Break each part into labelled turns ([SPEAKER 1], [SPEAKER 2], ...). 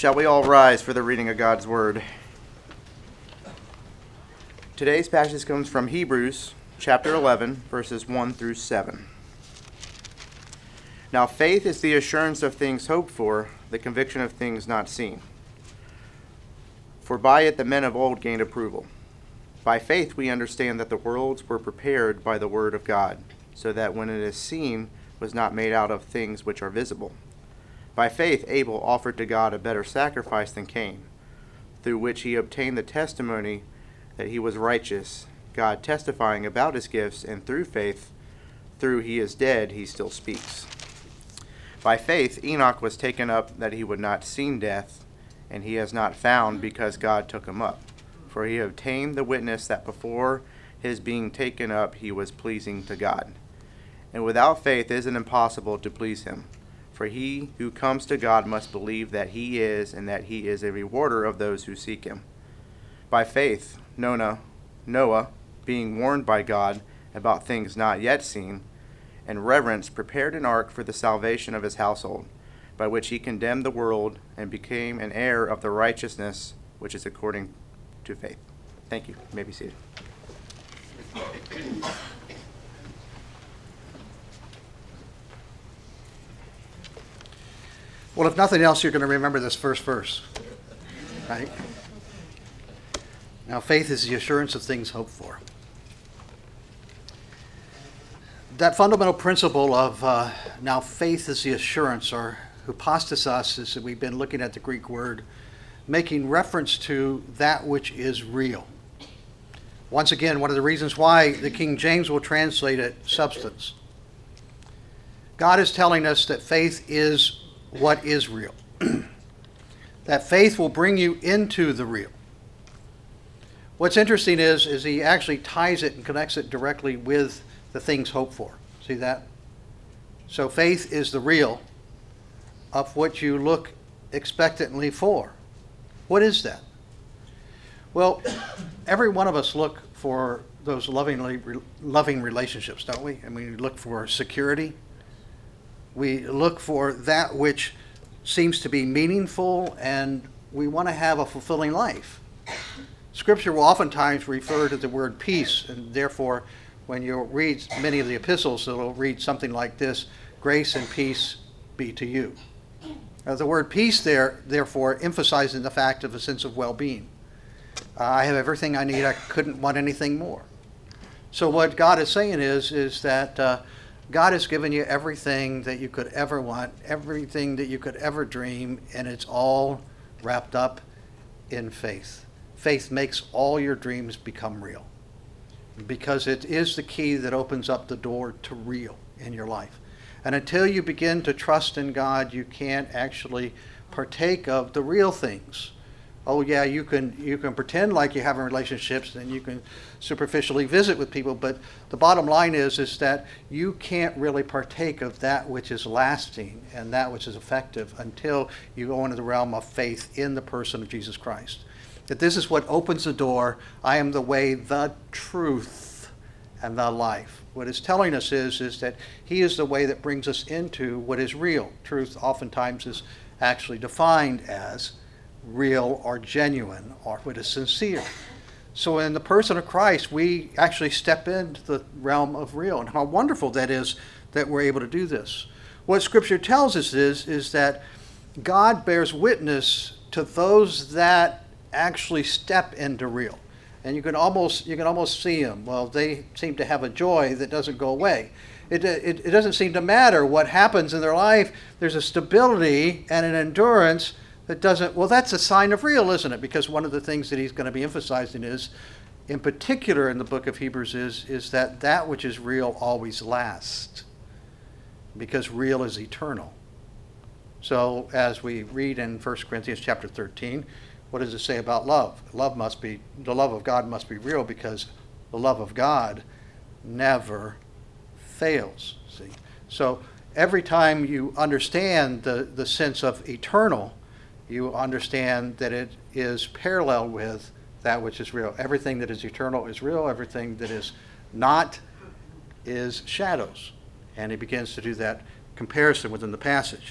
[SPEAKER 1] Shall we all rise for the reading of God's Word? Today's passage comes from Hebrews chapter 11, verses 1 through 7. Now faith is the assurance of things hoped for, the conviction of things not seen. For by it the men of old gained approval. By faith we understand that the worlds were prepared by the word of God, so that when it is seen was not made out of things which are visible. By faith Abel offered to God a better sacrifice than Cain, through which he obtained the testimony that he was righteous, God testifying about his gifts, and through faith, though he is dead, he still speaks. By faith Enoch was taken up that he would not see death, and he is not found because God took him up. For he obtained the witness that before his being taken up he was pleasing to God. And without faith it is impossible to please him. For he who comes to God must believe that he is, and that he is a rewarder of those who seek him. By faith Noah, being warned by God about things not yet seen, and reverence, prepared an ark for the salvation of his household, by which he condemned the world and became an heir of the righteousness which is according to faith. Thank you. You may be seated.
[SPEAKER 2] Well, if nothing else, you're going to remember this first verse, right? Now, faith is the assurance of things hoped for. That fundamental principle of now faith is the assurance, or hypostasis, is that we've been looking at the Greek word, making reference to that which is real. Once again, one of the reasons why the King James will translate it substance. God is telling us that faith is what is real. That faith will bring you into the real. What's interesting is he actually ties it and connects it directly with the things hoped for. See that? So faith is the real of what you look expectantly for. What is that? Well, every one of us look for those loving relationships, don't we? And we look for security. We look for that which seems to be meaningful, and we want to have a fulfilling life. Scripture will oftentimes refer to the word peace, and therefore, when you read many of the epistles, it'll read something like this: grace and peace be to you. Now, the word peace there, therefore, emphasizing the fact of a sense of well-being. I have everything I need. I couldn't want anything more. So what God is saying is that God has given you everything that you could ever want, everything that you could ever dream, and it's all wrapped up in faith. Faith makes all your dreams become real, because it is the key that opens up the door to real in your life. And until you begin to trust in God, you can't actually partake of the real things. Oh yeah, you can pretend like you're having relationships, and you can superficially visit with people, but the bottom line is that you can't really partake of that which is lasting and that which is effective until you go into the realm of faith in the person of Jesus Christ. That this is what opens the door. I am the way, the truth, and the life. What it's telling us is that he is the way that brings us into what is real. Truth oftentimes is actually defined as real or genuine, or what is sincere. So in the person of Christ, we actually step into the realm of real. And how wonderful that is that we're able to do this. What Scripture tells us is that God bears witness to those that actually step into real. And you can almost see them. Well, they seem to have a joy that doesn't go away. It doesn't seem to matter what happens in their life. There's a stability and an endurance that doesn't, well, that's a sign of real, isn't it? Because one of the things that he's going to be emphasizing is, in particular in the book of Hebrews, is that which is real always lasts, because real is eternal. So as we read in 1 Corinthians chapter 13, what does it say about love? The love of God must be real, because the love of God never fails. See? So every time you understand the sense of eternal, you understand that it is parallel with that which is real. Everything that is eternal is real. Everything that is not is shadows. And he begins to do that comparison within the passage.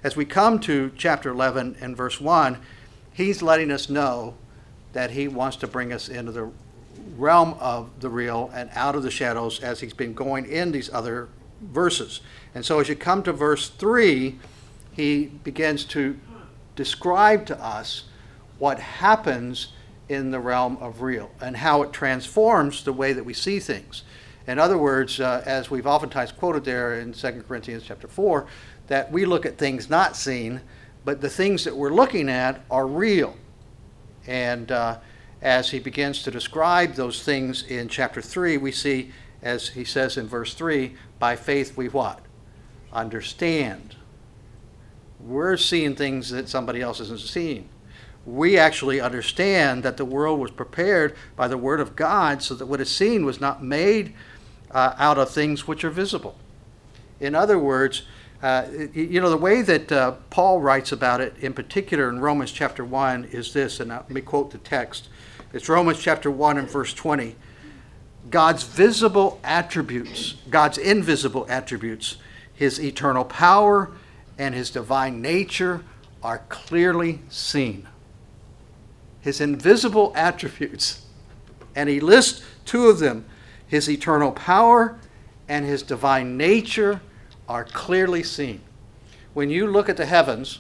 [SPEAKER 2] as we come to chapter 11 and verse 1, he's letting us know that he wants to bring us into the realm of the real and out of the shadows as he's been going in these other verses. And so as you come to verse 3, he begins to describe to us what happens in the realm of real and how it transforms the way that we see things. In other words, as we've oftentimes quoted there in 2 Corinthians chapter 4, that we look at things not seen, but the things that we're looking at are real. And as he begins to describe those things in chapter 3, we see, as he says in verse 3, by faith we what? Understand. We're seeing things that somebody else isn't seeing. We actually understand that the world was prepared by the word of God so that what is seen was not made out of things which are visible. In other words, the way that Paul writes about it in particular in Romans chapter 1 is this, and let me quote the text. It's Romans chapter 1 and verse 20. God's visible attributes, God's invisible attributes, his eternal power and his divine nature are clearly seen. His invisible attributes, and he lists two of them, his eternal power and his divine nature are clearly seen. When you look at the heavens,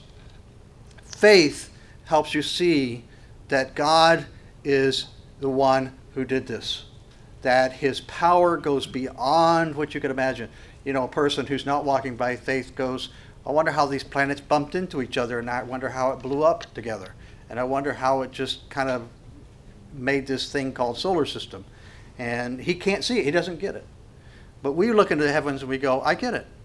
[SPEAKER 2] faith helps you see that God is the one who did this, that his power goes beyond what you could imagine. You know, a person who's not walking by faith goes, I wonder how these planets bumped into each other, and I wonder how it blew up together, and I wonder how it just kind of made this thing called solar system. And he can't see it. He doesn't get it. But we look into the heavens and we go, I get it.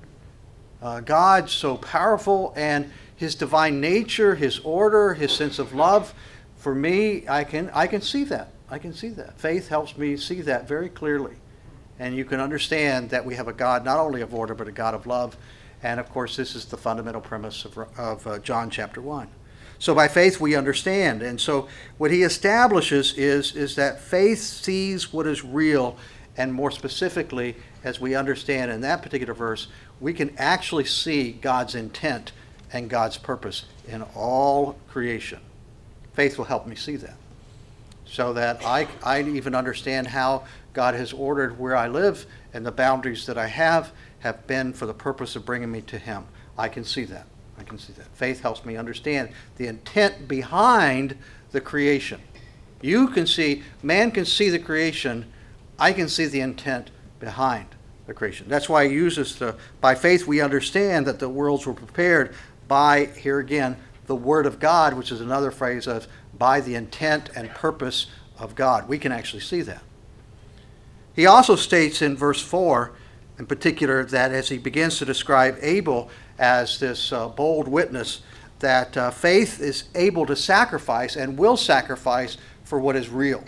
[SPEAKER 2] God's so powerful, and his divine nature, his order, his sense of love, for me, I can see that. I can see that. Faith helps me see that very clearly. And you can understand that we have a God not only of order, but a God of love. And of course, this is the fundamental premise of John chapter 1. So by faith we understand. And so what he establishes is that faith sees what is real, and more specifically, as we understand in that particular verse, we can actually see God's intent and God's purpose in all creation. Faith will help me see that, so that I even understand how God has ordered where I live, and the boundaries that I have been for the purpose of bringing me to him. I can see that. I can see that. Faith helps me understand the intent behind the creation. You can see, man can see the creation. I can see the intent behind the creation. That's why he uses by faith we understand that the worlds were prepared by, here again, the word of God, which is another phrase of by the intent and purpose of God. We can actually see that. He also states in verse 4, in particular, that as he begins to describe Abel as this bold witness, that faith is able to sacrifice and will sacrifice for what is real.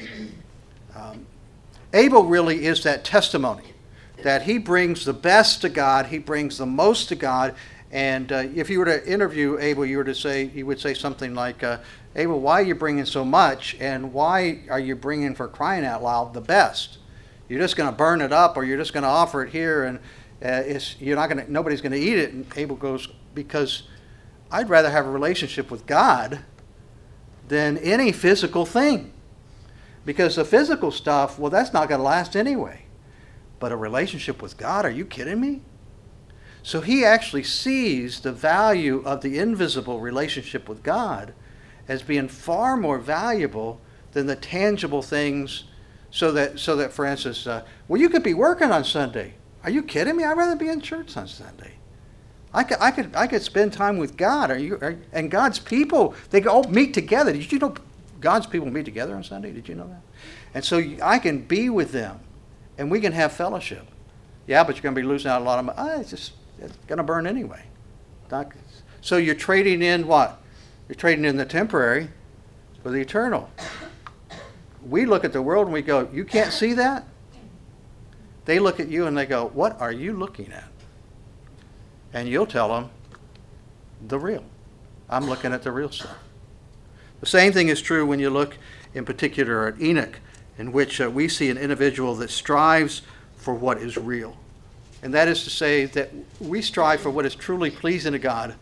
[SPEAKER 2] Abel really is that testimony that he brings the best to God, he brings the most to God. And if you were to interview Abel, you would say something like, Abel, why are you bringing so much, and why are you bringing, for crying out loud, the best? You're just going to burn it up, or you're just going to offer it here, and nobody's going to eat it. And Abel goes, because I'd rather have a relationship with God than any physical thing. Because the physical stuff, well, that's not going to last anyway. But a relationship with God, are you kidding me? So he actually sees the value of the invisible relationship with God as being far more valuable than the tangible things. So that for instance, well, you could be working on Sunday. Are you kidding me? I'd rather be in church on Sunday. I could spend time with God. And God's people, they go meet together. Did you know God's people meet together on Sunday? Did you know that? And so I can be with them, and we can have fellowship. Yeah, but you're going to be losing out a lot of money. It's going to burn anyway. So you're trading in what? You're trading in the temporary for the eternal. We look at the world and we go, you can't see that? They look at you and they go, what are you looking at? And you'll tell them, the real. I'm looking at the real stuff. The same thing is true when you look in particular at Enoch, in which we see an individual that strives for what is real. And that is to say that we strive for what is truly pleasing to God,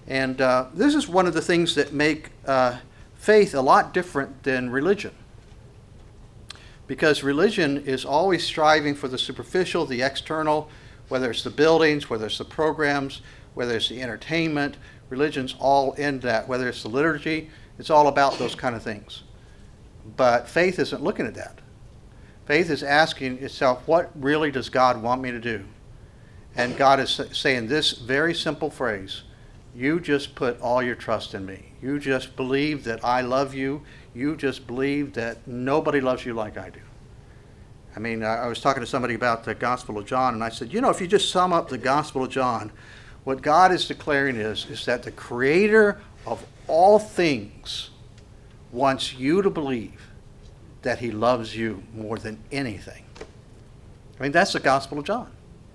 [SPEAKER 2] And this is one of the things that make faith a lot different than religion. Because religion is always striving for the superficial, the external, whether it's the buildings, whether it's the programs, whether it's the entertainment. Religion's all in that. Whether it's the liturgy, it's all about those kind of things. But faith isn't looking at that. Faith is asking itself, what really does God want me to do? And God is saying this very simple phrase: you just put all your trust in me. You just believe that I love you. You just believe that nobody loves you like I do. I mean, I was talking to somebody about the Gospel of John, and I said, if you just sum up the Gospel of John, what God is declaring is that the Creator of all things wants you to believe that He loves you more than anything. I mean, that's the Gospel of John.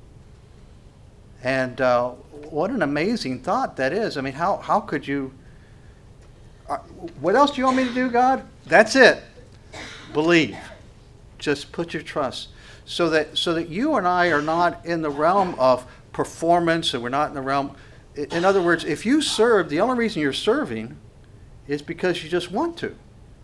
[SPEAKER 2] And what an amazing thought that is. I mean, how could you... what else do you want me to do, God? That's it. Believe. Just put your trust. So that you and I are not in the realm of performance, and we're not in the realm... In other words, if you serve, the only reason you're serving is because you just want to.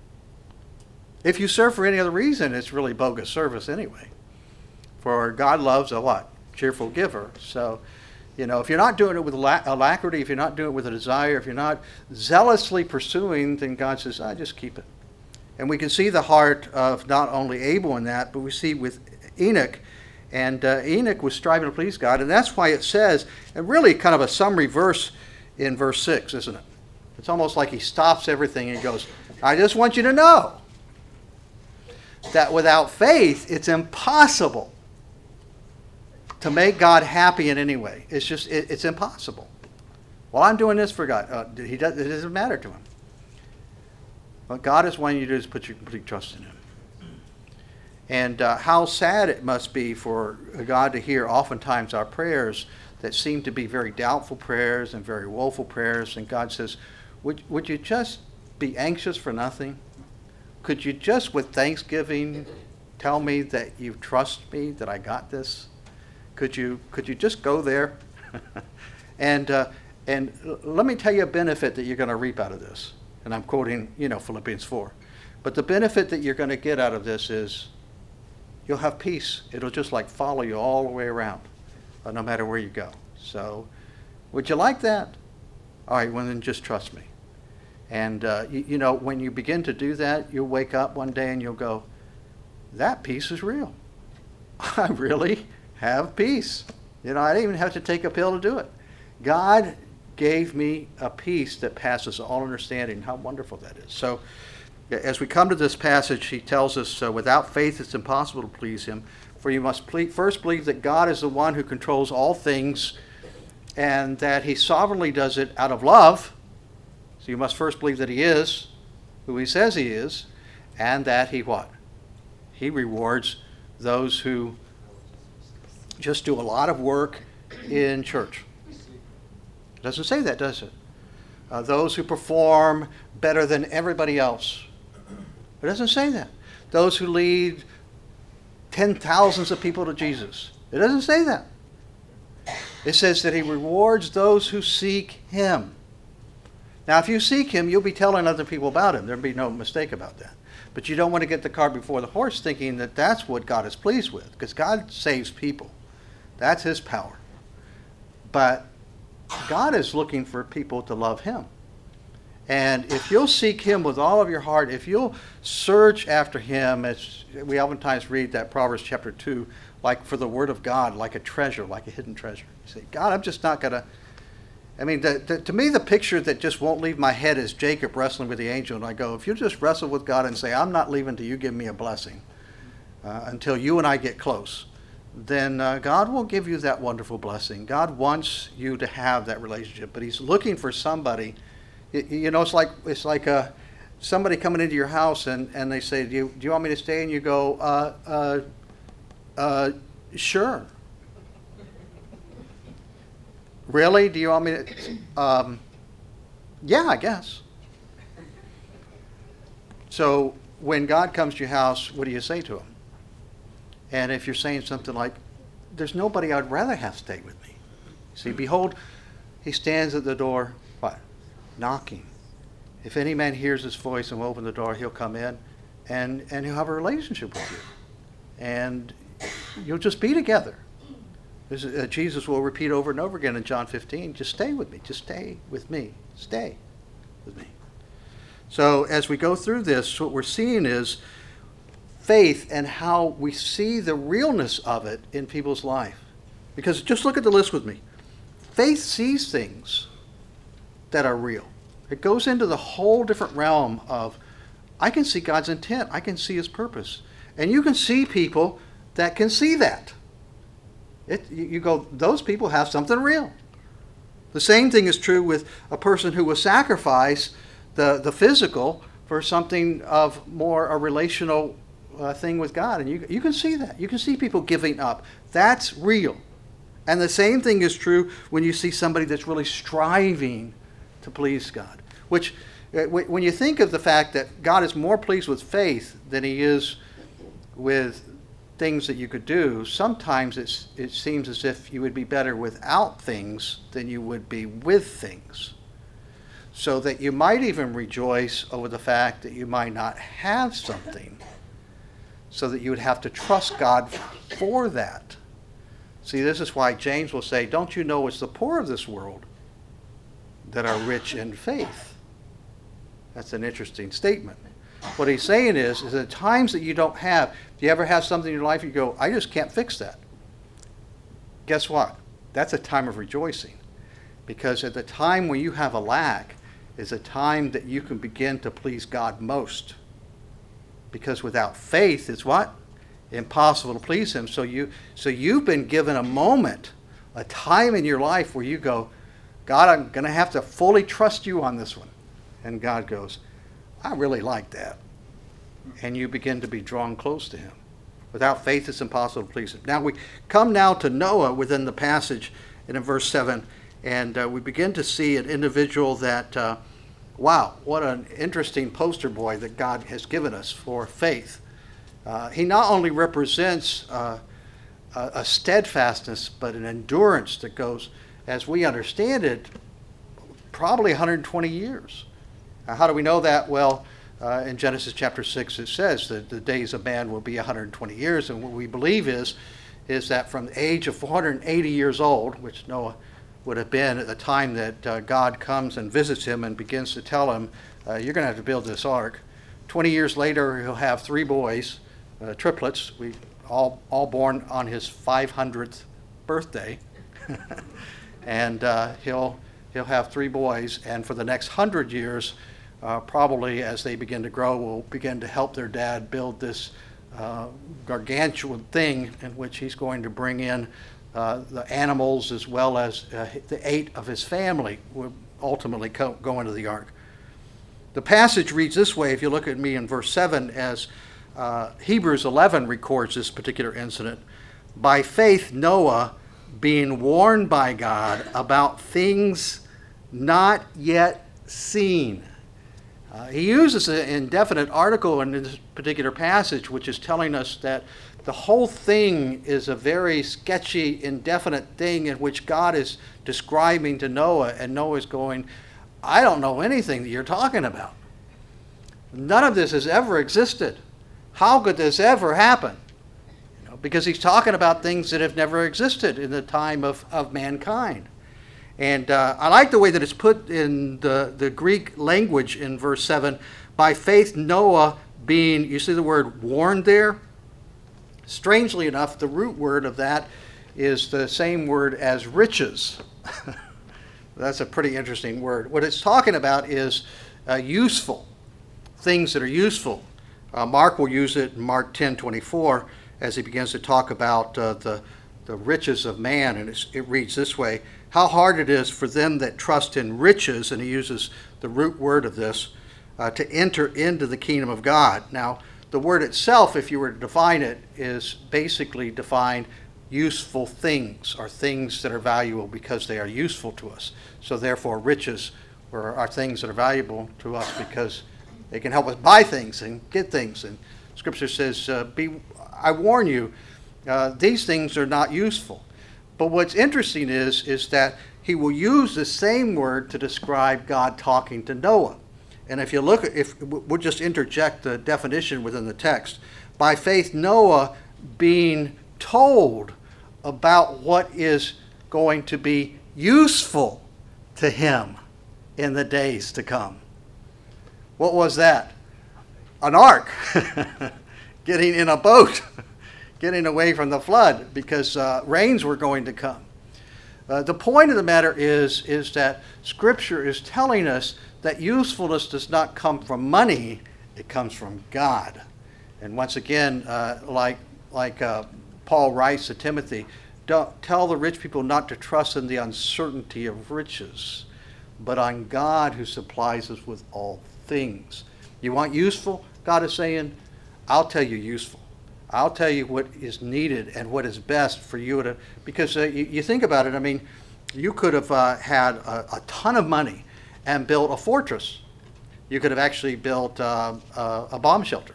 [SPEAKER 2] If you serve for any other reason, it's really bogus service anyway. For God loves a what? Cheerful giver. So, if you're not doing it with alacrity, if you're not doing it with a desire, if you're not zealously pursuing, then God says, just keep it. And we can see the heart of not only Abel in that, but we see with Enoch. And Enoch was striving to please God. And that's why it says, and really kind of a summary verse in verse 6, isn't it? It's almost like he stops everything and he goes, I just want you to know that without faith, it's impossible to make God happy in any way. It's just, it's impossible. Well, I'm doing this for God. It doesn't matter to him. What God is wanting you to do is put your complete trust in him. And how sad it must be for God to hear oftentimes our prayers that seem to be very doubtful prayers and very woeful prayers. And God says, would you just be anxious for nothing? Could you just with thanksgiving tell me that you trust me, that I got this? Could you just go there? And let me tell you a benefit that you're going to reap out of this. And I'm quoting, Philippians 4. But the benefit that you're going to get out of this is you'll have peace. It'll just like follow you all the way around, no matter where you go. So would you like that? All right, well then just trust me. And, when you begin to do that, you'll wake up one day and you'll go, that peace is real. I really have peace. I didn't even have to take a pill to do it. God gave me a peace that passes all understanding. How wonderful that is. So as we come to this passage, he tells us, without faith it's impossible to please him, for you must first believe that God is the one who controls all things and that he sovereignly does it out of love. So you must first believe that he is who he says he is, and that he what? He rewards those who just do a lot of work in church. It doesn't say that, does it? Those who perform better than everybody else. It doesn't say that. Those who lead 10,000s of people to Jesus. It doesn't say that. It says that he rewards those who seek him. Now, if you seek him, you'll be telling other people about him. There'll be no mistake about that. But you don't want to get the cart before the horse thinking that that's what God is pleased with, because God saves people. That's his power. But God is looking for people to love him. And if you'll seek him with all of your heart, if you'll search after him, as we oftentimes read that Proverbs chapter 2, like for the word of God, like a treasure, like a hidden treasure. You say, God, I'm just not going to... I mean, to me, the picture that just won't leave my head is Jacob wrestling with the angel. And I go, if you just wrestle with God and say, I'm not leaving till you give me a blessing, until you and I get close, then God will give you that wonderful blessing. God wants you to have that relationship, but he's looking for somebody. It's like somebody coming into your house and they say, do you want me to stay? And you go, sure. Really? Do you want me to? Yeah, I guess. So when God comes to your house, what do you say to him? And if you're saying something like, there's nobody I'd rather have stay with me. See, behold, he stands at the door, knocking. If any man hears his voice and will open the door, he'll come in and he'll have a relationship with you. And you'll just be together. Jesus will repeat over and over again in John 15, just stay with me, just stay with me, stay with me. So as we go through this, what we're seeing is faith and how we see the realness of it in people's life. Because just look at the list with me. Faith sees things that are real. It goes into the whole different realm of, I can see God's intent, I can see his purpose. And you can see people that can see that. You go, those people have something real. The same thing is true with a person who will sacrifice the physical for something of more a relational thing with God. And you can see that. You can see people giving up. That's real. And the same thing is true when you see somebody that's really striving to please God. Which, when you think of the fact that God is more pleased with faith than he is with things that you could do, sometimes it seems as if you would be better without things than you would be with things. So that you might even rejoice over the fact that you might not have something, so that you would have to trust God for that. See, this is why James will say, don't you know it's the poor of this world that are rich in faith? That's an interesting statement. What he's saying is at times that you don't have, do you ever have something in your life you go, I just can't fix that? Guess what? That's a time of rejoicing. Because at the time when you have a lack is a time that you can begin to please God most. Because without faith, it's what? Impossible to please him. So you've been given a moment, a time in your life where you go, God, I'm going to have to fully trust you on this one. And God goes, I really like that. And you begin to be drawn close to him. Without faith, it's impossible to please him. Now we come now to Noah within the passage and in verse 7, and we begin to see an individual that, wow, what an interesting poster boy that God has given us for faith. He not only represents a steadfastness, but an endurance that goes, as we understand it, probably 120 years. How do we know that? Well, in Genesis chapter 6, it says that the days of man will be 120 years. And what we believe is that from the age of 480 years old, which Noah would have been at the time that God comes and visits him and begins to tell him, you're going to have to build this ark. 20 years later, he'll have 3 boys, triplets, all born on his 500th birthday. And he'll have 3 boys. And for the next 100 years, probably as they begin to grow, will begin to help their dad build this gargantuan thing in which he's going to bring in the animals as well as the 8 of his family will ultimately go into the ark. The passage reads this way, if you look at me in verse 7, as Hebrews 11 records this particular incident. By faith, Noah, being warned by God about things not yet seen. He uses an indefinite article in this particular passage, which is telling us that the whole thing is a very sketchy, indefinite thing in which God is describing to Noah, and Noah's going, I don't know anything that you're talking about. None of this has ever existed. How could this ever happen? Because he's talking about things that have never existed in the time of mankind. And I like the way that it's put in the Greek language in verse 7. By faith, Noah being, you see the word warned there? Strangely enough, the root word of that is the same word as riches. That's a pretty interesting word. What it's talking about is useful, things that are useful. Mark will use it in Mark 10:24 as he begins to talk about the riches of man. And it reads this way, how hard it is for them that trust in riches, and he uses the root word of this, to enter into the kingdom of God. Now, the word itself, if you were to define it, is basically defined useful things, or things that are valuable because they are useful to us. So therefore, riches are things that are valuable to us because they can help us buy things and get things. And Scripture says, I warn you, these things are not useful. But what's interesting is that he will use the same word to describe God talking to Noah. And if you look, if we'll just interject the definition within the text. By faith, Noah being told about what is going to be useful to him in the days to come. What was that? An ark. Getting in a boat. Getting away from the flood because rains were going to come. The point of the matter is that Scripture is telling us that usefulness does not come from money, it comes from God. And once again, like Paul writes to Timothy, don't tell the rich people not to trust in the uncertainty of riches, but on God who supplies us with all things. You want useful? God is saying, I'll tell you useful. I'll tell you what is needed and what is best for you to, because you think about it, I mean, you could have had a ton of money and built a fortress. You could have actually built a bomb shelter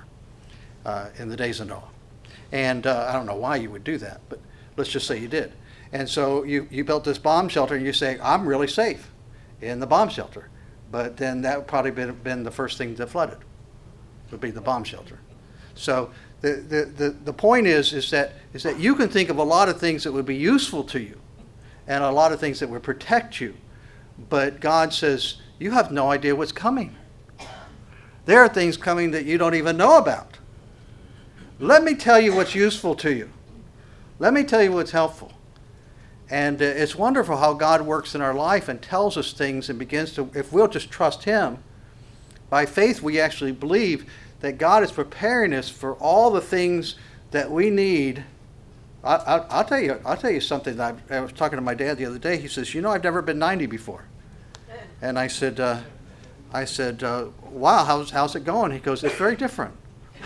[SPEAKER 2] in the days of Noah. And I don't know why you would do that, but let's just say you did. And so you built this bomb shelter and you say, I'm really safe in the bomb shelter. But then that would probably been the first thing that flooded, would be the bomb shelter. So the point is that you can think of a lot of things that would be useful to you and a lot of things that would protect you. But God says, you have no idea what's coming. There are things coming that you don't even know about. Let me tell you what's useful to you. Let me tell you what's helpful. And it's wonderful how God works in our life and tells us things and begins to, if we'll just trust Him, by faith we actually believe that God is preparing us for all the things that we need. I'll tell you something. I was talking to my dad the other day. He says, I've never been 90 before. And I said, wow, how's it going? He goes, it's very different.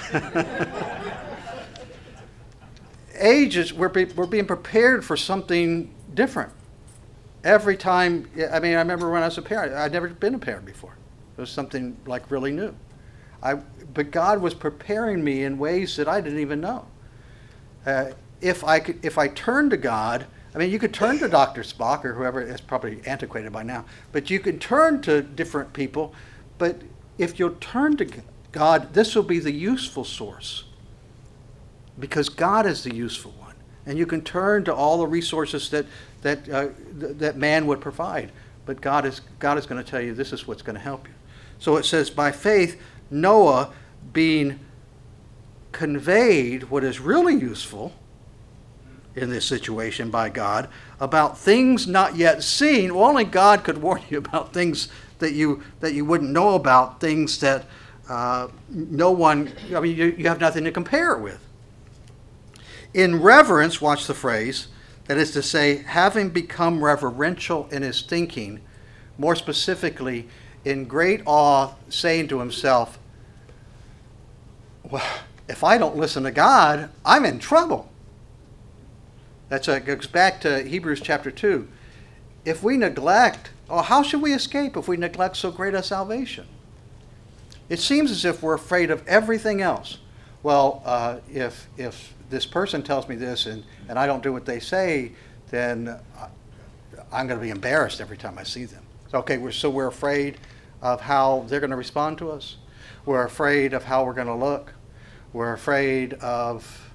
[SPEAKER 2] Age is, we're being prepared for something different. Every time, I mean, I remember when I was a parent, I'd never been a parent before. It was something like really new. But God was preparing me in ways that I didn't even know. If I turned to God, I mean, you could turn to Dr. Spock or whoever, it's probably antiquated by now, but you can turn to different people. But if you'll turn to God, this will be the useful source, because God is the useful one. And you can turn to all the resources that man would provide. But God is going to tell you this is what's going to help you. So it says, by faith, Noah being conveyed what is really useful in this situation by God about things not yet seen. Well, only God could warn you about things that you wouldn't know about, things that no one, I mean, you have nothing to compare it with. In reverence, watch the phrase, that is to say, having become reverential in his thinking, more specifically, in great awe, saying to himself, well, if I don't listen to God, I'm in trouble. It goes back to Hebrews chapter 2. If we neglect, how should we escape if we neglect so great a salvation? It seems as if we're afraid of everything else. Well, if this person tells me this and I don't do what they say, then I'm going to be embarrassed every time I see them. So we're afraid of how they're going to respond to us. We're afraid of how we're going to look. We're afraid of,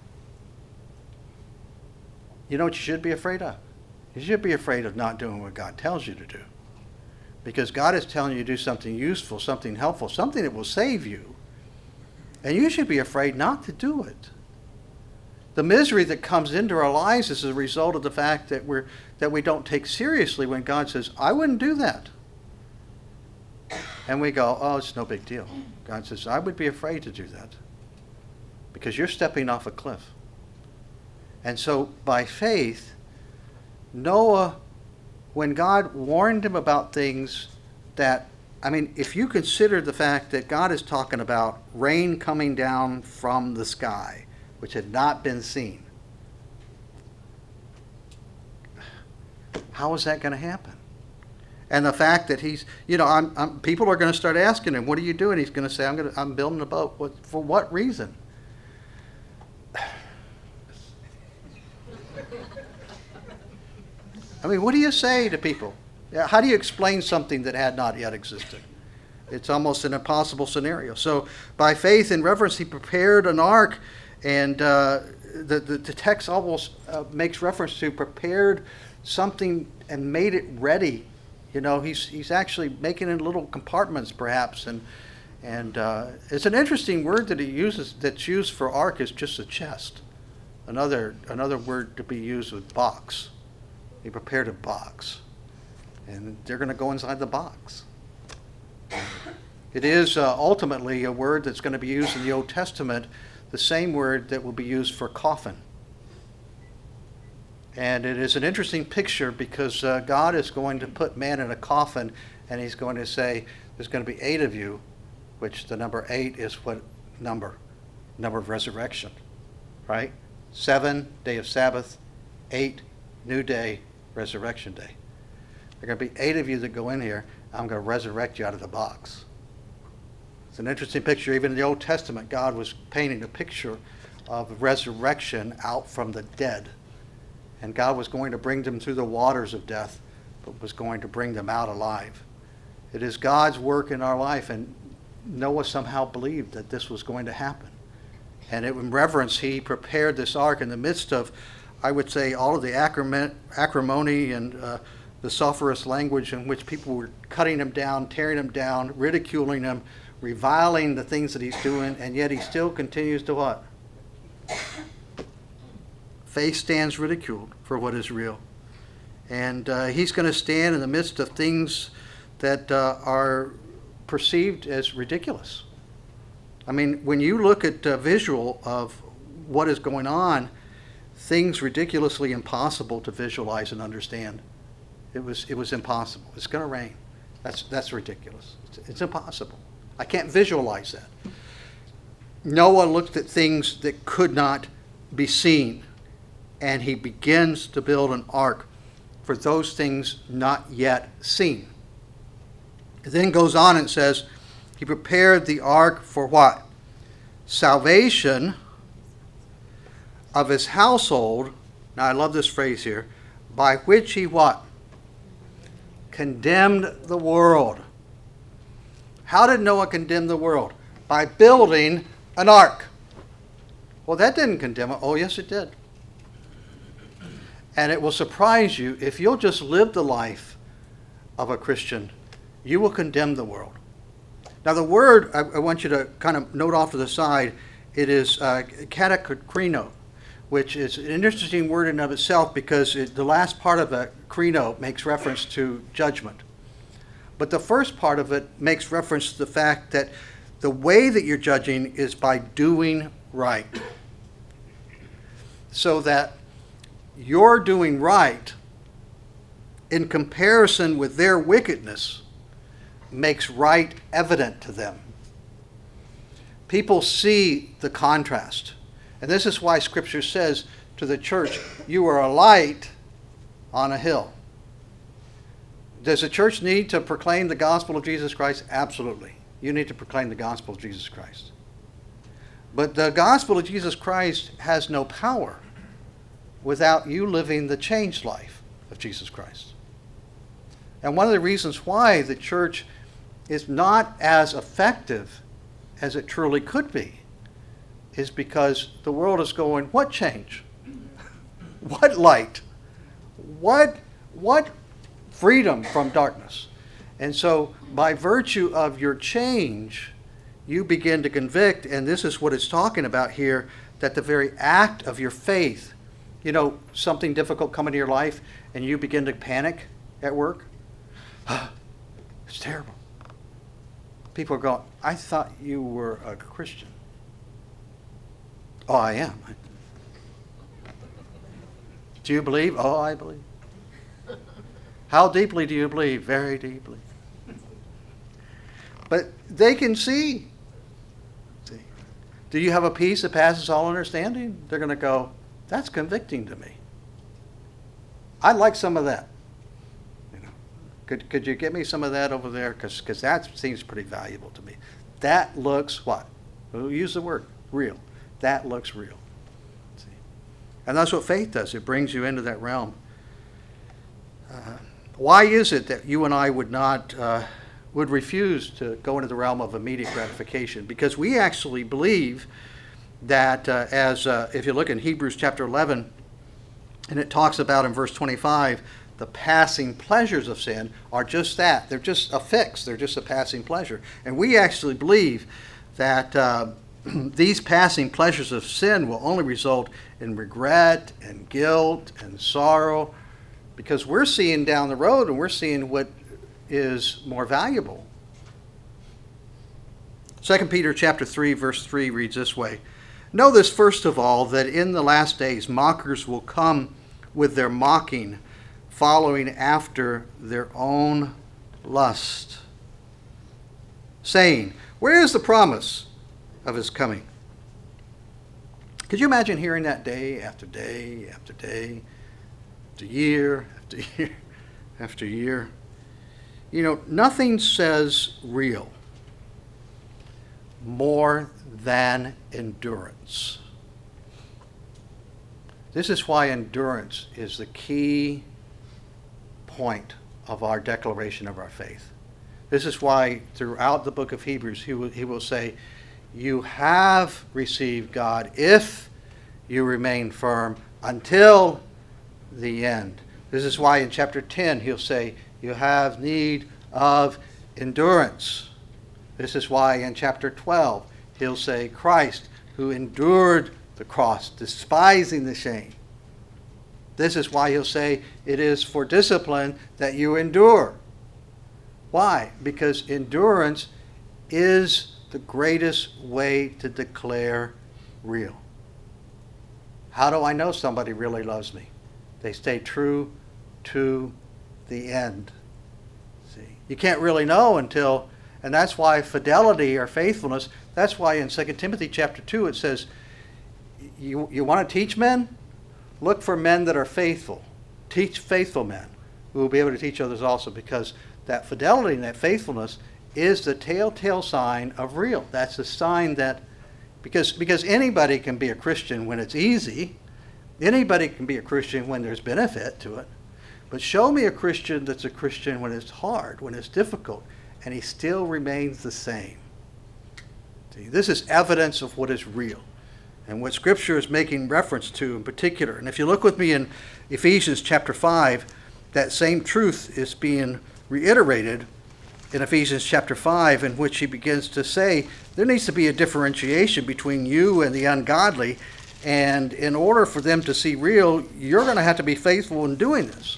[SPEAKER 2] you know what you should be afraid of? You should be afraid of not doing what God tells you to do. Because God is telling you to do something useful, something helpful, something that will save you. And you should be afraid not to do it. The misery that comes into our lives is a result of the fact that we don't take seriously when God says, I wouldn't do that. And we go, oh, it's no big deal. God says, I would be afraid to do that because you're stepping off a cliff. And so by faith, Noah, when God warned him about things that, I mean, if you consider the fact that God is talking about rain coming down from the sky, which had not been seen, how is that going to happen? And the fact that he's, people are going to start asking him, what are you doing? He's going to say, I'm building a boat. For what reason? I mean, what do you say to people? Yeah, how do you explain something that had not yet existed? It's almost an impossible scenario. So by faith, in reverence, he prepared an ark, and the text almost makes reference to prepared something and made it ready. You know, he's actually making it in little compartments, perhaps, and it's an interesting word that he uses that's used for ark is just a chest. Another word to be used with box. He prepared a box, and they're going to go inside the box. It is ultimately a word that's going to be used in the Old Testament, the same word that will be used for coffin. And it is an interesting picture because God is going to put man in a coffin, and he's going to say, there's going to be 8 of you, which the number 8 is what number? Number of resurrection, right? 7, day of Sabbath, 8, new day, resurrection day. There are going to be 8 of you that go in here. I'm going to resurrect you out of the box. It's an interesting picture. Even in the Old Testament, God was painting a picture of resurrection out from the dead. And God was going to bring them through the waters of death, but was going to bring them out alive. It is God's work in our life, and Noah somehow believed that this was going to happen. And in reverence, he prepared this ark in the midst of, I would say, all of the acrimony and the sulfurous language in which people were cutting him down, tearing him down, ridiculing him, reviling the things that he's doing, and yet he still continues to what? Faith stands ridiculed for what is real. And he's going to stand in the midst of things that are perceived as ridiculous. I mean, when you look at a visual of what is going on, things ridiculously impossible to visualize and understand. It was impossible. It's going to rain. That's ridiculous. It's impossible. I can't visualize that. Noah looked at things that could not be seen, and he begins to build an ark for those things not yet seen. It then goes on and says, he prepared the ark for what? Salvation of his household. Now I love this phrase here. By which he what? Condemned the world. How did Noah condemn the world? By building an ark. Well, that didn't condemn it. Oh, yes, it did. And it will surprise you if you'll just live the life of a Christian, you will condemn the world. Now, the word I want you to kind of note off to the side, it is katakrino, which is an interesting word in and of itself because the last part of the krino makes reference to judgment. But the first part of it makes reference to the fact that the way that you're judging is by doing right. So that your doing right in comparison with their wickedness makes right evident to them. People see the contrast. And this is why Scripture says to the church, you are a light on a hill. Does the church need to proclaim the gospel of Jesus Christ? Absolutely. You need to proclaim the gospel of Jesus Christ. But the gospel of Jesus Christ has no power without you living the changed life of Jesus Christ. And one of the reasons why the church is not as effective as it truly could be is because the world is going, what change? What light? What freedom from darkness? And so by virtue of your change, you begin to convict, and this is what it's talking about here, that the very act of your faith, you know, something difficult come into your life and you begin to panic at work. It's terrible. People are going, I thought you were a Christian. Oh, I am. Do you believe? Oh, I believe. How deeply do you believe? Very deeply. But they can see. Do you have a peace that passes all understanding? They're going to go, that's convicting to me. I'd like some of that. You know, could you get me some of that over there? Because that seems pretty valuable to me. That looks what? We'll use the word real. That looks real. See? And that's what faith does. It brings you into that realm. Why is it that you and I would refuse to go into the realm of immediate gratification? Because we actually believe that if you look in Hebrews chapter 11, and it talks about in verse 25, the passing pleasures of sin are just that. They're just a fix. They're just a passing pleasure. And we actually believe that these passing pleasures of sin will only result in regret and guilt and sorrow, because we're seeing down the road and we're seeing what is more valuable. 2 Peter chapter 3, verse 3 reads this way: "Know this first of all, that in the last days mockers will come with their mocking, following after their own lust, saying, where is the promise of his coming?" Could you imagine hearing that day after day after day, after year after year after year? You know, nothing says real more than endurance. This is why endurance is the key point of our declaration of our faith. This is why throughout the book of Hebrews he will say, you have received God if you remain firm until the end. This is why in chapter 10 he'll say, you have need of endurance. This is why in chapter 12 he'll say, Christ who endured the cross, despising the shame. This is why he'll say, it is for discipline that you endure. Why? Because endurance is the greatest way to declare real. How do I know somebody really loves me? They stay true to the end. See, you can't really know until, and that's why fidelity or faithfulness, that's why in 2 Timothy chapter 2 it says, you want to teach men? Look for men that are faithful. Teach faithful men who will be able to teach others also, because that fidelity and that faithfulness is the telltale sign of real. That's the sign that, because anybody can be a Christian when it's easy. Anybody can be a Christian when there's benefit to it. But show me a Christian that's a Christian when it's hard, when it's difficult, and he still remains the same. See, this is evidence of what is real and what Scripture is making reference to in particular. And if you look with me in Ephesians chapter 5, that same truth is being reiterated in Ephesians chapter 5, in which he begins to say there needs to be a differentiation between you and the ungodly, and in order for them to see real, you're going to have to be faithful in doing this.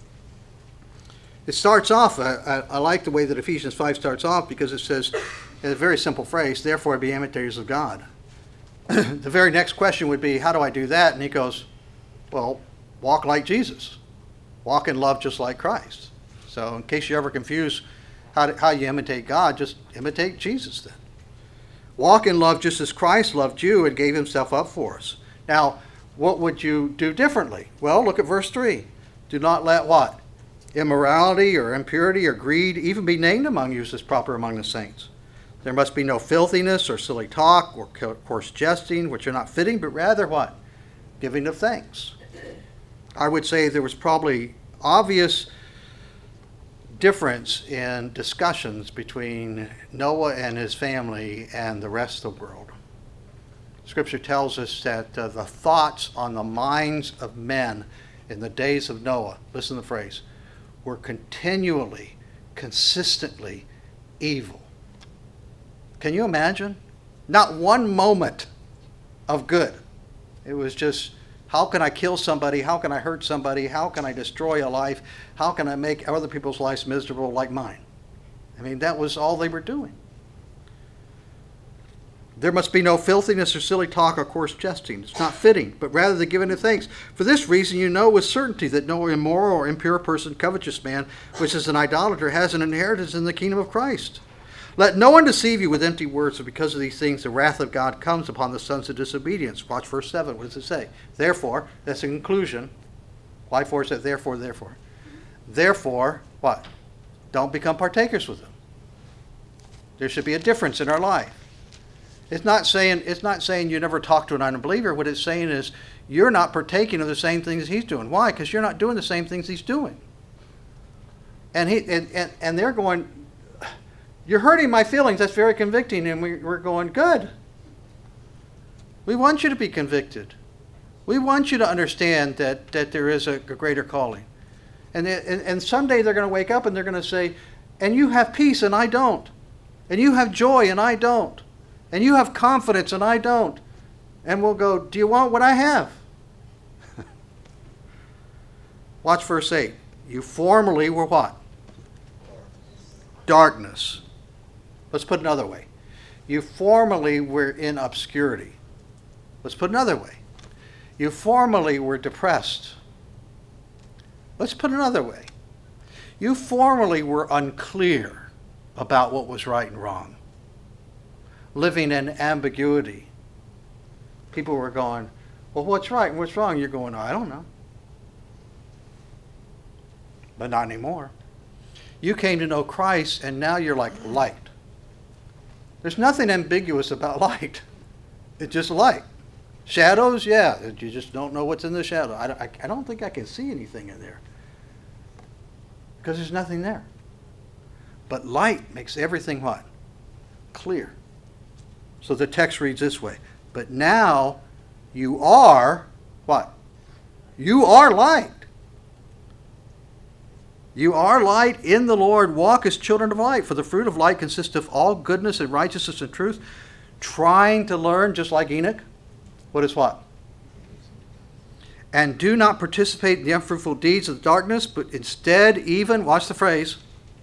[SPEAKER 2] It starts off, I like the way that Ephesians 5 starts off, because it says, in a very simple phrase, therefore be imitators of God. The very next question would be, how do I do that? And he goes, well, walk like Jesus. Walk in love just like Christ. So in case you're ever confused how you imitate God, just imitate Jesus then. Walk in love just as Christ loved you and gave himself up for us. Now, what would you do differently? Well, look at verse 3. Do not let what? Immorality or impurity or greed even be named among you as proper among the saints. There must be no filthiness or silly talk or coarse jesting, which are not fitting, but rather what? Giving of thanks. I would say there was probably obvious difference in discussions between Noah and his family and the rest of the world. Scripture tells us that the thoughts on the minds of men in the days of Noah, listen to the phrase, were continually, consistently evil. Can you imagine? Not one moment of good. It was just, how can I kill somebody? How can I hurt somebody? How can I destroy a life? How can I make other people's lives miserable like mine? I mean, that was all they were doing. There must be no filthiness or silly talk or coarse jesting. It's not fitting, but rather the giving of thanks. For this reason you know with certainty that no immoral or impure person, covetous man, which is an idolater, has an inheritance in the kingdom of Christ. Let no one deceive you with empty words, for because of these things the wrath of God comes upon the sons of disobedience. Watch verse 7. What does it say? Therefore, that's a conclusion. Why for is that therefore, therefore? Therefore, what? Don't become partakers with them. There should be a difference in our life. It's not saying you never talk to an unbeliever. What it's saying is you're not partaking of the same things he's doing. Why? Because you're not doing the same things he's doing. And they're going, you're hurting my feelings. That's very convicting. And we're going, good. We want you to be convicted. We want you to understand that there is a greater calling. And someday they're going to wake up and they're going to say, and you have peace and I don't. And you have joy and I don't. And you have confidence and I don't. And we'll go, do you want what I have? Watch verse 8. You formerly were what? Darkness. Let's put it another way. You formerly were in obscurity. Let's put it another way. You formerly were depressed. Let's put it another way. You formerly were unclear about what was right and wrong, living in ambiguity. People were going, well, what's right and what's wrong? You're going, I don't know. But not anymore. You came to know Christ, and now you're like light. There's nothing ambiguous about light. It's just light. Shadows, yeah, you just don't know what's in the shadow. I don't think I can see anything in there because there's nothing there. But light makes everything what? Clear. So the text reads this way. But now you are what? You are light. You are light in the Lord. Walk as children of light. For the fruit of light consists of all goodness and righteousness and truth. Trying to learn, just like Enoch. What is what? And do not participate in the unfruitful deeds of the darkness, but instead even, watch the phrase,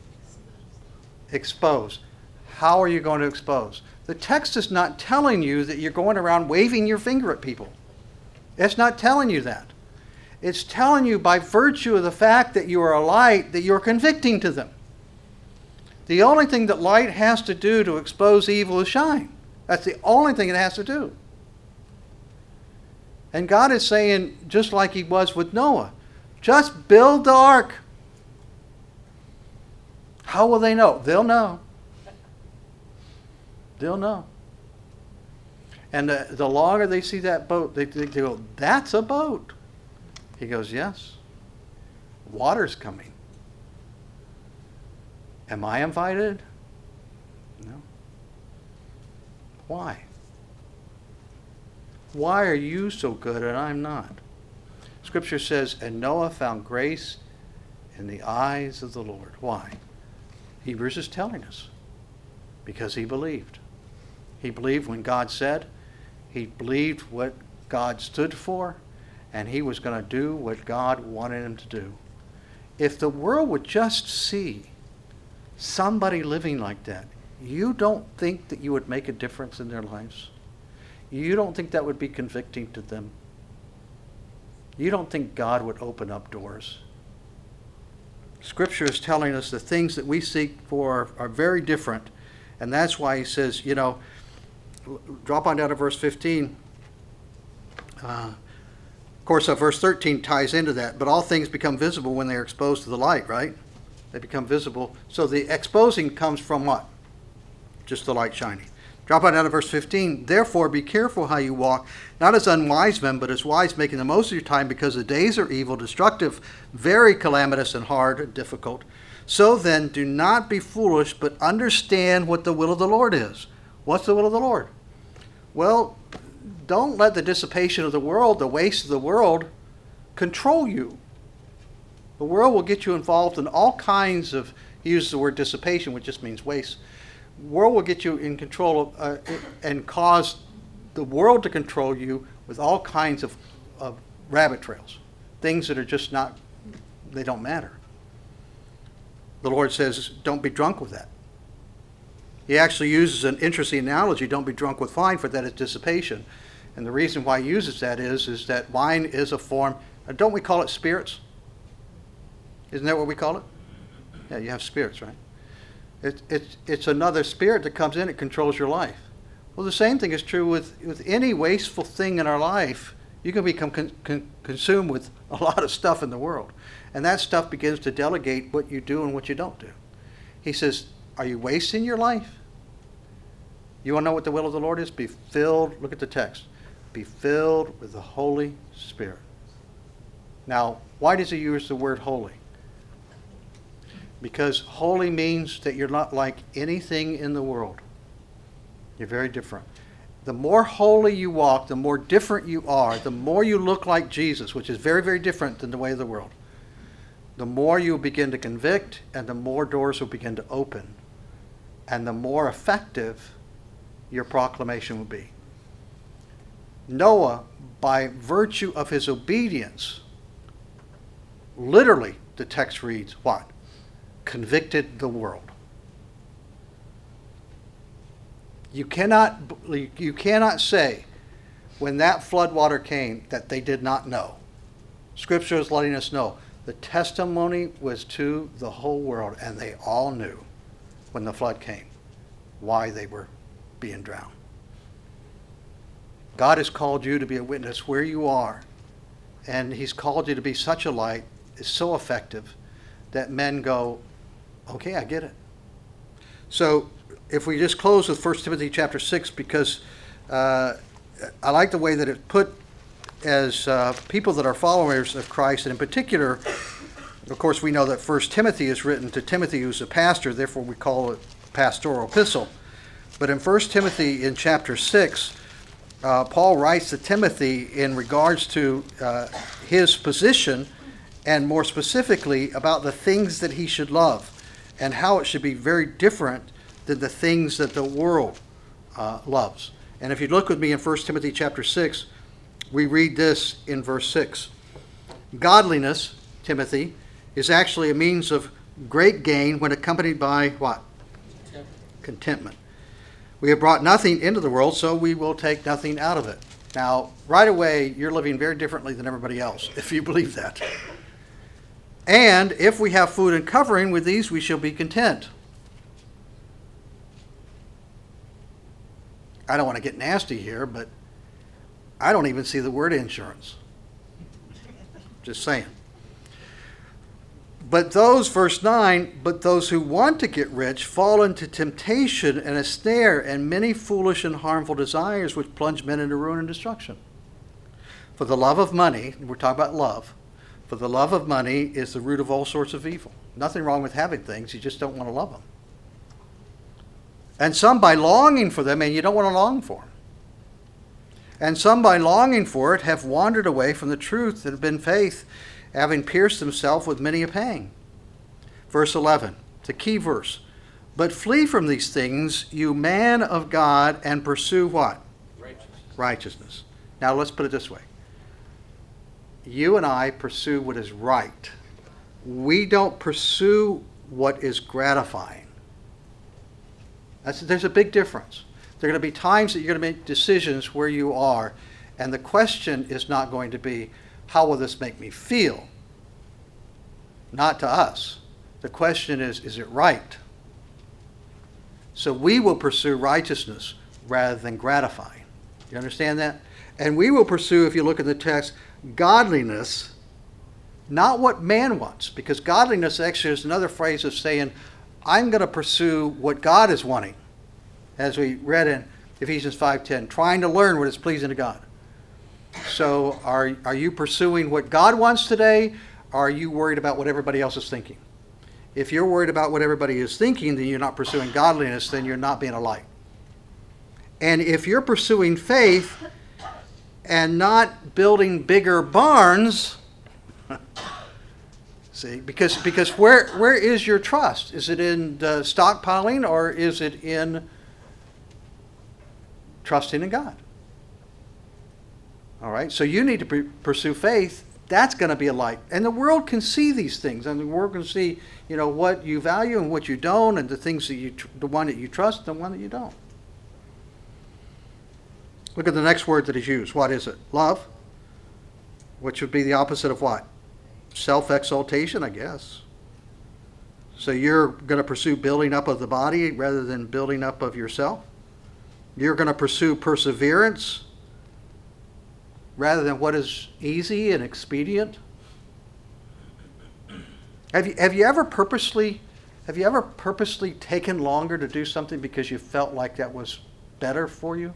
[SPEAKER 2] expose. How are you going to expose? The text is not telling you that you're going around waving your finger at people. It's not telling you that. It's telling you by virtue of the fact that you are a light that you're convicting to them. The only thing that light has to do to expose evil is shine. That's the only thing it has to do. And God is saying, just like he was with Noah, just build the ark. How will they know? They'll know. They'll know. And the longer they see that boat, they go, that's a boat. He goes, yes. Water's coming. Am I invited? No. Why? Why are you so good and I'm not? Scripture says, and Noah found grace in the eyes of the Lord. Why? Hebrews is telling us. Because he believed. He believed when God said. He believed what God stood for. And he was going to do what God wanted him to do. If the world would just see somebody living like that, you don't think that you would make a difference in their lives? You don't think that would be convicting to them? You don't think God would open up doors? Scripture is telling us the things that we seek for are very different. And that's why he says, drop on down to verse 15. Of course, verse 13 ties into that. But all things become visible when they are exposed to the light, right? They become visible. So the exposing comes from what? Just the light shining. Drop on down to verse 15. Therefore, be careful how you walk, not as unwise men, but as wise, making the most of your time, because the days are evil, destructive, very calamitous, and hard and difficult. So then, do not be foolish, but understand what the will of the Lord is. What's the will of the Lord? Well, don't let the dissipation of the world, the waste of the world, control you. The world will get you involved in all kinds of, he uses the word dissipation, which just means waste. The world will get you in control of, and cause the world to control you with all kinds of rabbit trails, things that are just not, they don't matter. The Lord says, don't be drunk with that. He actually uses an interesting analogy, don't be drunk with wine, for that is dissipation. And the reason why he uses that is that wine is a form, don't we call it spirits? Isn't that what we call it? Yeah, you have spirits, right? It's another spirit that comes in, it controls your life. Well, the same thing is true with any wasteful thing in our life. You can become consumed with a lot of stuff in the world. And that stuff begins to delegate what you do and what you don't do. He says, are you wasting your life? You want to know what the will of the Lord is? Be filled, look at the text, be filled with the Holy Spirit. Now, why does he use the word holy? Because holy means that you're not like anything in the world. You're very different. The more holy you walk, the more different you are, the more you look like Jesus, which is very, very different than the way of the world. The more you will begin to convict, and the more doors will begin to open, and the more effective your proclamation will be. Noah, by virtue of his obedience, literally, the text reads, what? Convicted the world. You cannot say when that floodwater came that they did not know. Scripture is letting us know the testimony was to the whole world, and they all knew when the flood came why they were being drowned. God has called you to be a witness where you are, and he's called you to be such a light, is so effective that men go, okay, I get it. So if we just close with 1 Timothy chapter 6, because I like the way that it's put as people that are followers of Christ, and in particular, of course, we know that 1 Timothy is written to Timothy, who's a pastor, therefore we call it pastoral epistle. But in 1 Timothy in chapter 6, Paul writes to Timothy in regards to his position, and more specifically about the things that he should love and how it should be very different than the things that the world loves. And if you look with me in 1 Timothy chapter 6, we read this in verse 6. Godliness, Timothy, is actually a means of great gain when accompanied by what? Contentment. We have brought nothing into the world, so we will take nothing out of it. Now, right away, you're living very differently than everybody else, if you believe that. And if we have food and covering, with these we shall be content. I don't want to get nasty here, but I don't even see the word insurance. Just saying. But those, verse 9, but those who want to get rich fall into temptation and a snare and many foolish and harmful desires which plunge men into ruin and destruction. For the love of money, we're talking about love, for the love of money is the root of all sorts of evil. Nothing wrong with having things, you just don't want to love them. And some by longing for them, and you don't want to long for them. And some by longing for it have wandered away from the truth that have been faith, having pierced themselves with many a pang. Verse 11, the key verse. But flee from these things, you man of God, and pursue what? Righteousness. Now let's put it this way. You and I pursue what is right. We don't pursue what is gratifying. There's a big difference. There are going to be times that you're going to make decisions where you are, and the question is not going to be, how will this make me feel? Not to us. The question is it right? So we will pursue righteousness rather than gratifying. You understand that? And we will pursue, if you look at the text, godliness, not what man wants, because godliness actually is another phrase of saying, I'm going to pursue what God is wanting, as we read in Ephesians 5:10, trying to learn what is pleasing to God. So are you pursuing what God wants today, or are you worried about what everybody else is thinking? If you're worried about what everybody is thinking, then you're not pursuing godliness, then you're not being a light. And if you're pursuing faith and not building bigger barns, see, because where is your trust? Is it in stockpiling, or is it in trusting in God? All right, so you need to pursue faith. That's going to be a light. And the world can see these things, and the world can see, what you value and what you don't, and the things that the one that you trust, and the one that you don't. Look at the next word that is used. What is it? Love, which would be the opposite of what? Self-exaltation, I guess. So you're going to pursue building up of the body rather than building up of yourself. You're going to pursue perseverance rather than what is easy and expedient. Have you ever purposely taken longer to do something because you felt like that was better for you?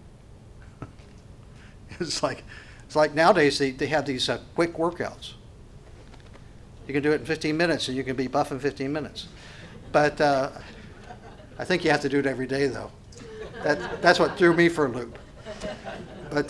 [SPEAKER 2] It's like nowadays they have these quick workouts. You can do it in 15 minutes, and you can be buff in 15 minutes. But I think you have to do it every day, though. That's what threw me for a loop. But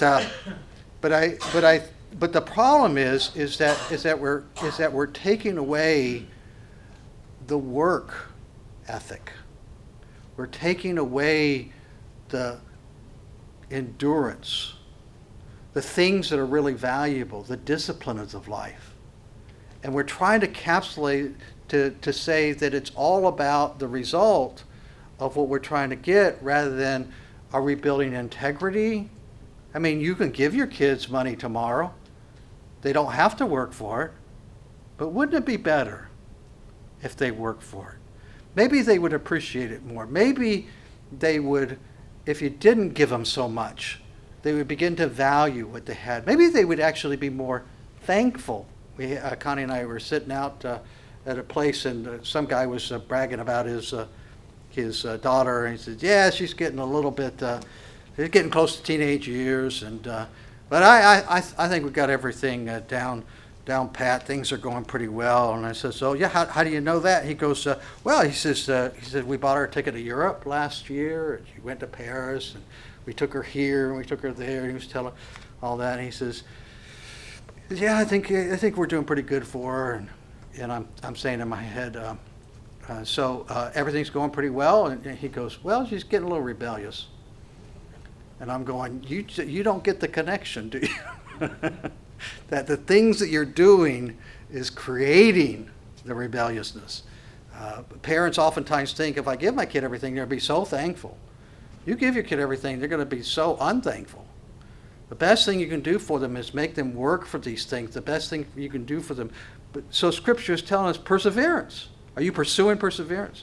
[SPEAKER 2] the problem is that we're taking away the work ethic. We're taking away the endurance, the things that are really valuable, the disciplines of life. And we're trying to capsulate to say that it's all about the result of what we're trying to get rather than, are we building integrity? I mean, you can give your kids money tomorrow. They don't have to work for it. But wouldn't it be better if they worked for it? Maybe they would appreciate it more. Maybe they would, if you didn't give them so much, they would begin to value what they had. Maybe they would actually be more thankful. Connie and I were sitting out at a place, and some guy was bragging about his daughter, and he said, "Yeah, she's getting a little bit, she's getting close to teenage years, and but I think we've got everything down pat. Things are going pretty well." And I said, "So yeah, how do you know that?" He goes, "Well," he said, "we bought her a ticket to Europe last year, and she went to Paris, and we took her here, and we took her there." And he was telling all that, and he says, "Yeah, I think we're doing pretty good for her." And I'm saying in my head, so everything's going pretty well. And he goes, "Well, she's getting a little rebellious." And I'm going, you don't get the connection, do you? That the things that you're doing is creating the rebelliousness. Parents oftentimes think, if I give my kid everything, they're going to be so thankful. You give your kid everything, they're going to be so unthankful. The best thing you can do for them is make them work for these things. The best thing you can do for them. So Scripture is telling us perseverance. Are you pursuing perseverance?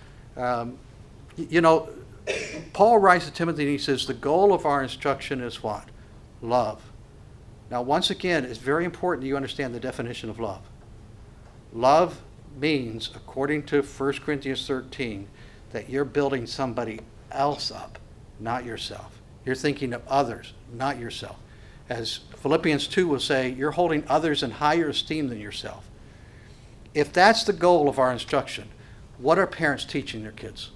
[SPEAKER 2] Paul writes to Timothy and he says, the goal of our instruction is what? Love. Now, once again, it's very important that you understand the definition of love. Love means, according to 1 Corinthians 13, that you're building somebody else up, not yourself. You're thinking of others, not yourself. As Philippians 2 will say, you're holding others in higher esteem than yourself. If that's the goal of our instruction, what are parents teaching their kids?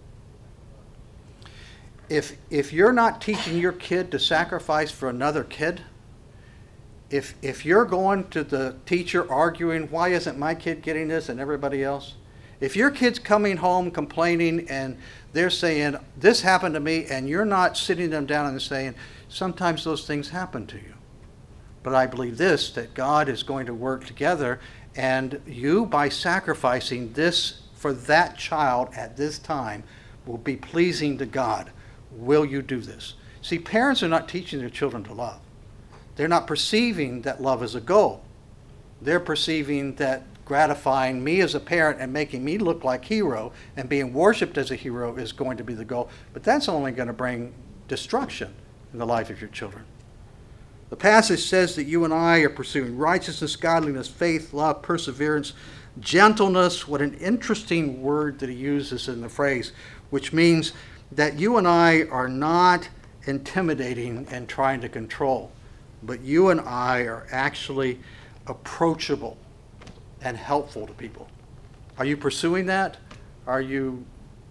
[SPEAKER 2] If you're not teaching your kid to sacrifice for another kid, if you're going to the teacher arguing, why isn't my kid getting this and everybody else? If your kid's coming home complaining and they're saying, this happened to me, and you're not sitting them down and saying, sometimes those things happen to you. But I believe this, that God is going to work together, and you, by sacrificing this for that child at this time, will be pleasing to God. Will you do this? See, parents are not teaching their children to love. They're not perceiving that love is a goal. They're perceiving that gratifying me as a parent and making me look like hero and being worshipped as a hero is going to be the goal. But that's only going to bring destruction in the life of your children. The passage says that you and I are pursuing righteousness, godliness, faith, love, perseverance, gentleness. What an interesting word that he uses in the phrase, which means that you and I are not intimidating and trying to control, but you and I are actually approachable and helpful to people. Are you pursuing that? Are you,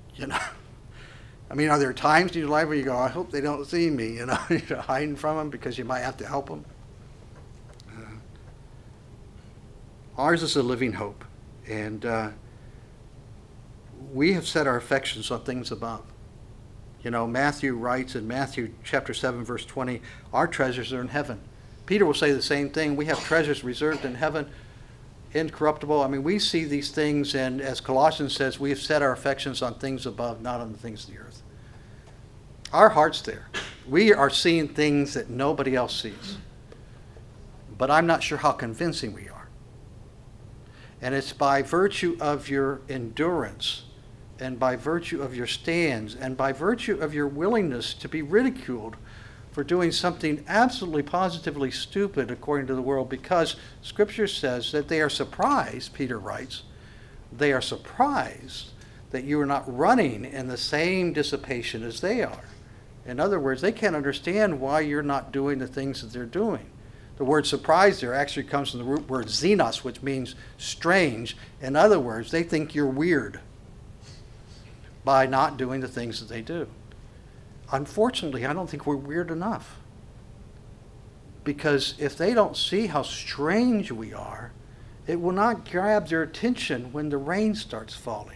[SPEAKER 2] are there times in your life where you go, I hope they don't see me, you're hiding from them because you might have to help them? Ours is a living hope, and we have set our affections on things above. Matthew writes in Matthew chapter 7, verse 20, our treasures are in heaven. Peter will say the same thing. We have treasures reserved in heaven, incorruptible. We see these things, and as Colossians says, we have set our affections on things above, not on the things of the earth. Our heart's there. We are seeing things that nobody else sees. But I'm not sure how convincing we are. And it's by virtue of your endurance, and by virtue of your stands, and by virtue of your willingness to be ridiculed for doing something absolutely positively stupid according to the world, because Scripture says that they are surprised, Peter writes, they are surprised that you are not running in the same dissipation as they are. In other words, they can't understand why you're not doing the things that they're doing. The word surprise there actually comes from the root word xenos, which means strange. In other words, they think you're weird. by not doing the things that they do. Unfortunately, I don't think we're weird enough. Because if they don't see how strange we are, it will not grab their attention when the rain starts falling.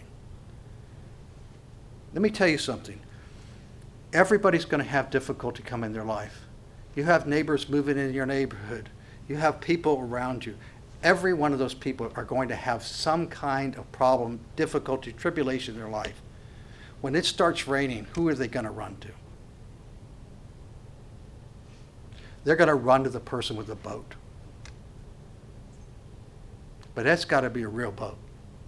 [SPEAKER 2] Let me tell you something. Everybody's going to have difficulty come in their life. You have neighbors moving in your neighborhood. You have people around you. Every one of those people are going to have some kind of problem, difficulty, tribulation in their life. When it starts raining, who are they going to run to? They're going to run to the person with the boat. But that's got to be a real boat.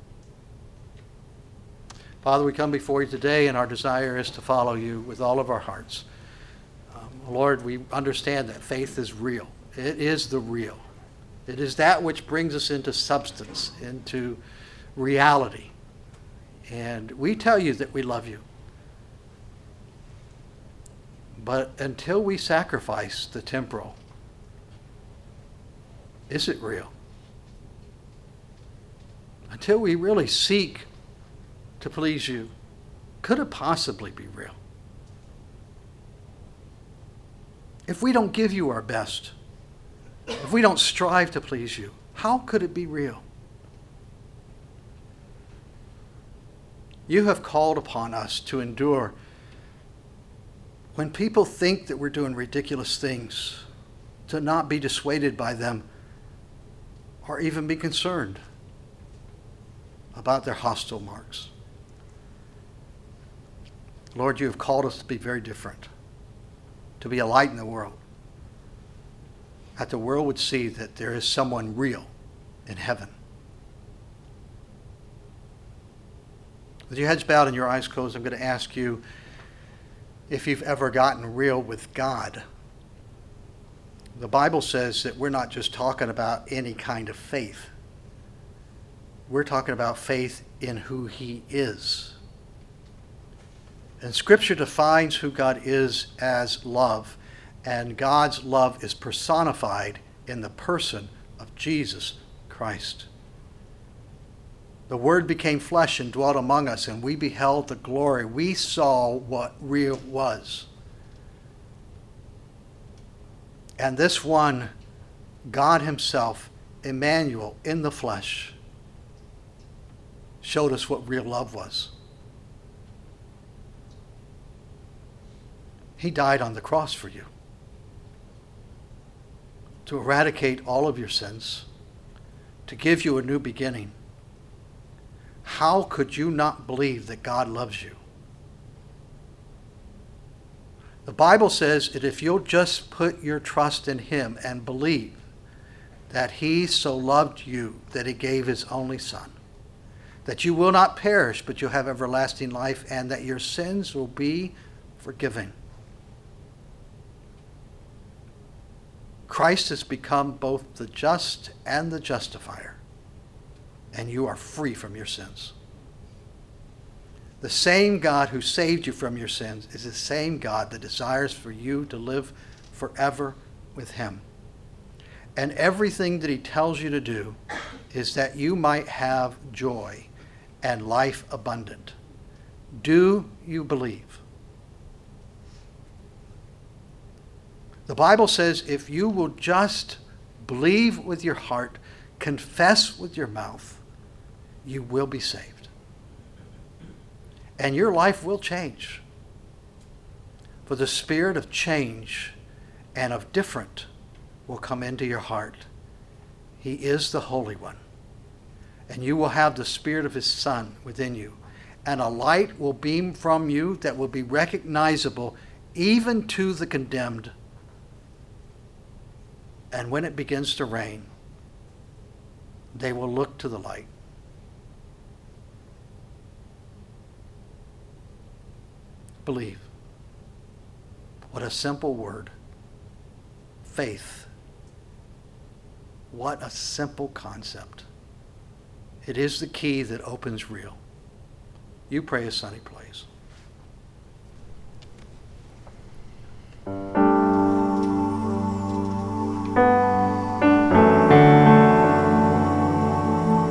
[SPEAKER 2] Father, we come before you today, and our desire is to follow you with all of our hearts. Lord, we understand that faith is real. It is the real. It is that which brings us into substance, into reality. And we tell you that we love you. But until we sacrifice the temporal, is it real? Until we really seek to please you, could it possibly be real? If we don't give you our best, if we don't strive to please you, how could it be real? You have called upon us to endure when people think that we're doing ridiculous things, to not be dissuaded by them or even be concerned about their hostile marks. Lord, you have called us to be very different, to be a light in the world, that the world would see that there is someone real in heaven. With your heads bowed and your eyes closed, I'm going to ask you if you've ever gotten real with God. The Bible says that we're not just talking about any kind of faith. We're talking about faith in who he is. And Scripture defines who God is as love, and God's love is personified in the person of Jesus Christ. The Word became flesh and dwelt among us, and we beheld the glory. We saw what real was. And this one, God himself, Emmanuel in the flesh, showed us what real love was. He died on the cross for you to eradicate all of your sins, to give you a new beginning. How could you not believe that God loves you? The Bible says that if you'll just put your trust in him and believe that he so loved you that he gave his only son, that you will not perish but you'll have everlasting life, and that your sins will be forgiven. Christ has become both the just and the justifier, and you are free from your sins. The same God who saved you from your sins is the same God that desires for you to live forever with him. And everything that he tells you to do is that you might have joy and life abundant. Do you believe? The Bible says if you will just believe with your heart, confess with your mouth, you will be saved. And your life will change. For the spirit of change and of different will come into your heart. He is the Holy One. And you will have the Spirit of his Son within you. And a light will beam from you that will be recognizable even to the condemned. And when it begins to rain, they will look to the light. Believe. What a simple word. Faith. What a simple concept. It is the key that opens real. You pray as Sonny plays.